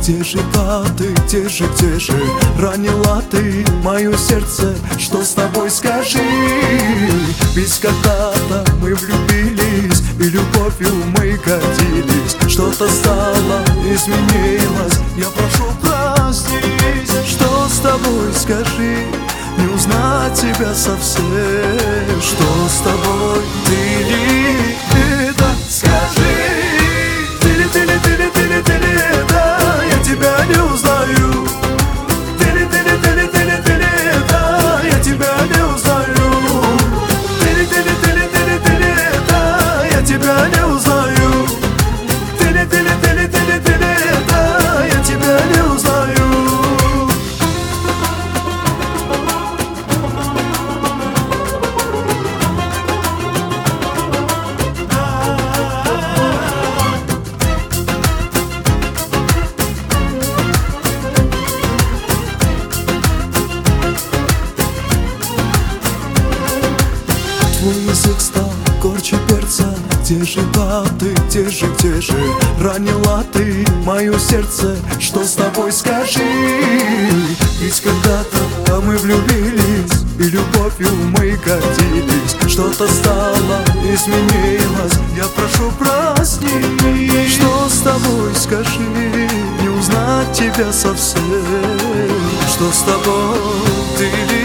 Где же ты, где же ранила ты мое сердце? Что с тобой, скажи? Ведь когда-то мы влюбились, и любовью мы гордились. Что-то стало, изменилось, я прошу простить. Что с тобой, скажи? Не узнать тебя совсем. Что с тобой, ты ли это? Скажи, ты ли это? Я тебя не узнаю. Ты ли это? Я тебя не узнаю. Ты ли это? Я тебя не узнаю. Ты ли это? Я тебя не узнаю. Твой язык стал горче перца. Где же ты, где же ранила ты мое сердце? Что с тобой, скажи? Ведь когда-то мы влюбились, и любовью мы гордились. Что-то стало, изменилось, я прошу прости. Что с тобой, скажи? Не узнать тебя совсем. Что с тобой, ты ли